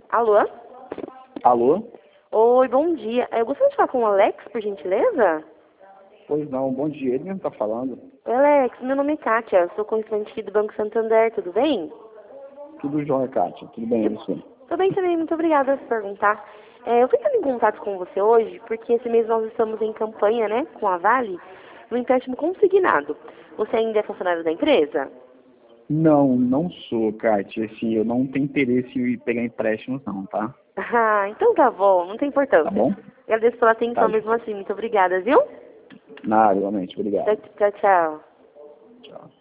Alô? Alô? Oi, bom dia. Eu gostaria de falar com o Alex, por gentileza? Pois não, bom dia. Ele mesmo tá falando. Oi, Alex, meu nome é Kátia, sou correspondente aqui do Banco Santander, tudo bem? Tudo jóia, Kátia. Tudo bem, e você? Tudo bem também, muito obrigada por perguntar. Eu fui entrar em contato com você hoje, porque esse mês nós estamos em campanha, né, com a Vale, no empréstimo consignado. Você ainda é funcionário da empresa? Não, não sou, Kátia. Assim, eu não tenho interesse em pegar empréstimos não, tá? Ah, então tá bom, não tem Tá importância. bom? Agradeço pela atenção Tá, mesmo assim, muito obrigada, viu? nada, igualmente. Obrigado. Tchau, tchau. Tchau.